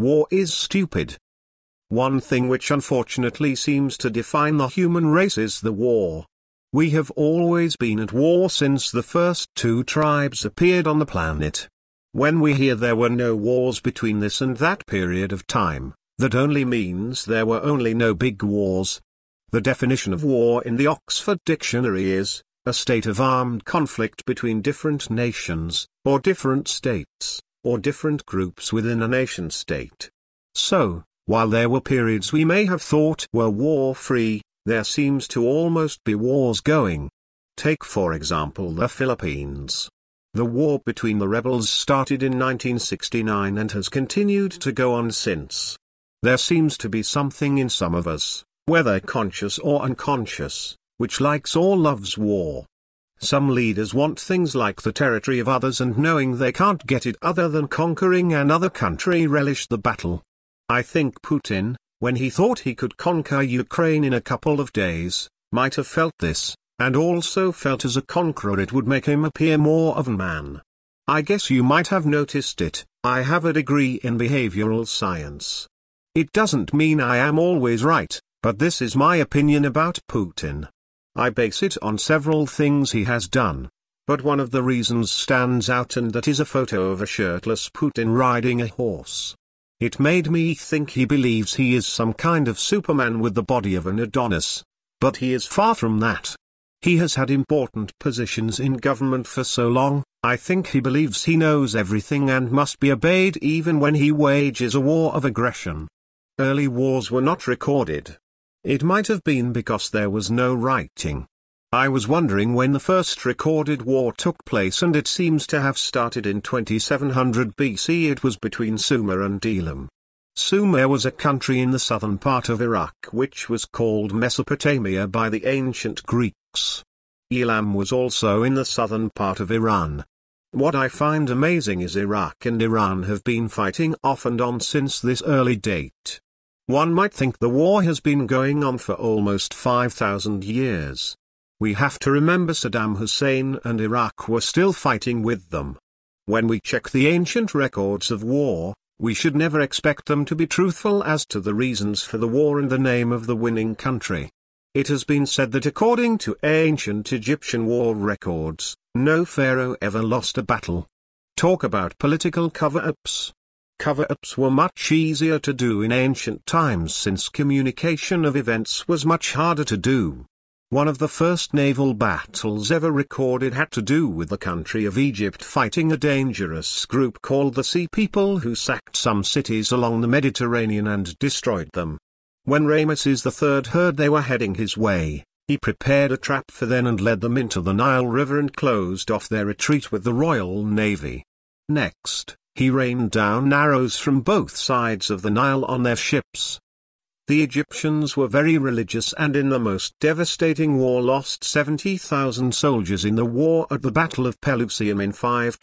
War is stupid. One thing which unfortunately seems to define the human race is the war. We have always been at war since the first two tribes appeared on the planet. When we hear there were no wars between this and that period of time, that only means there were only no big wars. The definition of war in the Oxford Dictionary is, a state of armed conflict between different nations, or different states, or different groups within a nation-state. So, while there were periods we may have thought were war-free, there seems to almost be wars going. Take for example the Philippines. The war between the rebels started in 1969 and has continued to go on since. There seems to be something in some of us, whether conscious or unconscious, which likes or loves war. Some leaders want things like the territory of others, and knowing they can't get it other than conquering another country, relish the battle. I think Putin, when he thought he could conquer Ukraine in a couple of days, might have felt this, and also felt as a conqueror it would make him appear more of a man. I guess you might have noticed it. I have a degree in behavioral science. It doesn't mean I am always right, but this is my opinion about Putin. I base it on several things he has done. But one of the reasons stands out, and that is a photo of a shirtless Putin riding a horse. It made me think he believes he is some kind of Superman with the body of an Adonis. But he is far from that. He has had important positions in government for so long, I think he believes he knows everything and must be obeyed even when he wages a war of aggression. Early wars were not recorded. It might have been because there was no writing. I was wondering when the first recorded war took place, and it seems to have started in 2700 BC. It was between Sumer and Elam. Sumer was a country in the southern part of Iraq which was called Mesopotamia by the ancient Greeks. Elam was also in the southern part of Iran. What I find amazing is Iraq and Iran have been fighting off and on since this early date. One might think the war has been going on for almost 5,000 years. We have to remember Saddam Hussein and Iraq were still fighting with them. When we check the ancient records of war, we should never expect them to be truthful as to the reasons for the war and the name of the winning country. It has been said that according to ancient Egyptian war records, no pharaoh ever lost a battle. Talk about political cover-ups. Cover-ups were much easier to do in ancient times since communication of events was much harder to do. One of the first naval battles ever recorded had to do with the country of Egypt fighting a dangerous group called the Sea People, who sacked some cities along the Mediterranean and destroyed them. When Ramesses III heard they were heading his way, he prepared a trap for them and led them into the Nile River and closed off their retreat with the Royal Navy. Next, he rained down arrows from both sides of the Nile on their ships. The Egyptians were very religious and in the most devastating war lost 70,000 soldiers in the war at the Battle of Pelusium in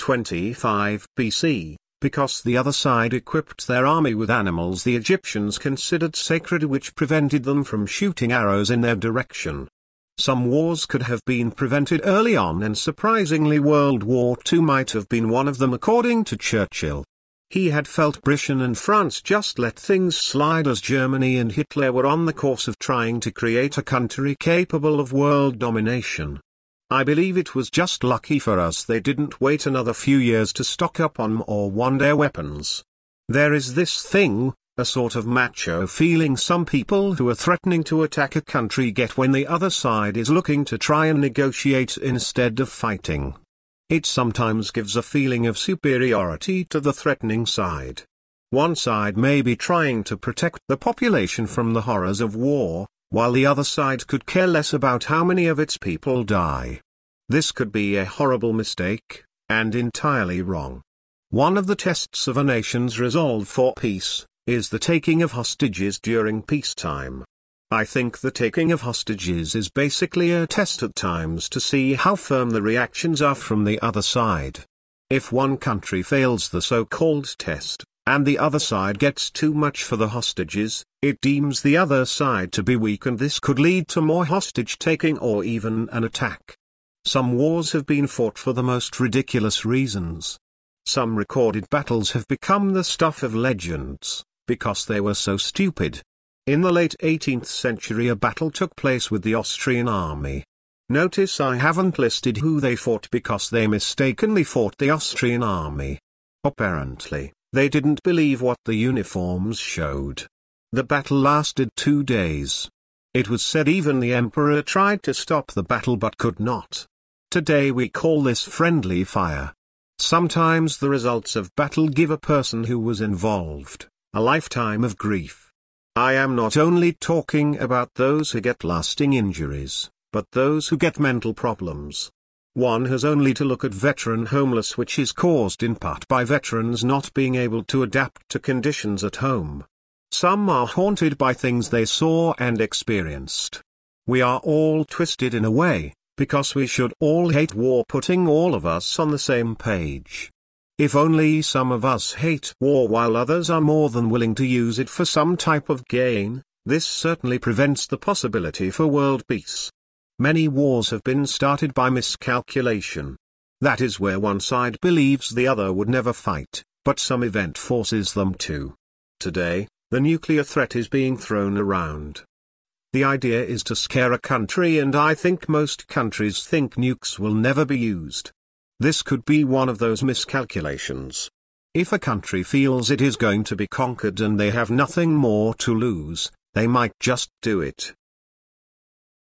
525 BC, because the other side equipped their army with animals the Egyptians considered sacred, which prevented them from shooting arrows in their direction. Some wars could have been prevented early on, and surprisingly World War II might have been one of them according to Churchill. He had felt Britain and France just let things slide as Germany and Hitler were on the course of trying to create a country capable of world domination. I believe it was just lucky for us they didn't wait another few years to stock up on or want their weapons. There is this thing, a sort of macho feeling some people who are threatening to attack a country get when the other side is looking to try and negotiate instead of fighting. It sometimes gives a feeling of superiority to the threatening side. One side may be trying to protect the population from the horrors of war, while the other side could care less about how many of its people die. This could be a horrible mistake, and entirely wrong. One of the tests of a nation's resolve for peace is the taking of hostages during peacetime. I think the taking of hostages is basically a test at times to see how firm the reactions are from the other side. If one country fails the so-called test, and the other side gets too much for the hostages, it deems the other side to be weak, and this could lead to more hostage-taking or even an attack. Some wars have been fought for the most ridiculous reasons. Some recorded battles have become the stuff of legends. because they were so stupid. In the late 18th century a battle took place with the Austrian army. Notice I haven't listed who they fought because they mistakenly fought the Austrian army. Apparently, they didn't believe what the uniforms showed. The battle lasted 2 days. It was said even the emperor tried to stop the battle but could not. Today we call this friendly fire. Sometimes the results of battle give a person who was involved a lifetime of grief. I am not only talking about those who get lasting injuries, but those who get mental problems. One has only to look at veteran homelessness, which is caused in part by veterans not being able to adapt to conditions at home. Some are haunted by things they saw and experienced. We are all twisted in a way, because we should all hate war, putting all of us on the same page. If only some of us hate war while others are more than willing to use it for some type of gain, this certainly prevents the possibility for world peace. Many wars have been started by miscalculation. That is where one side believes the other would never fight, but some event forces them to. Today, the nuclear threat is being thrown around. The idea is to scare a country, and I think most countries think nukes will never be used. This could be one of those miscalculations. If a country feels it is going to be conquered and they have nothing more to lose, they might just do it.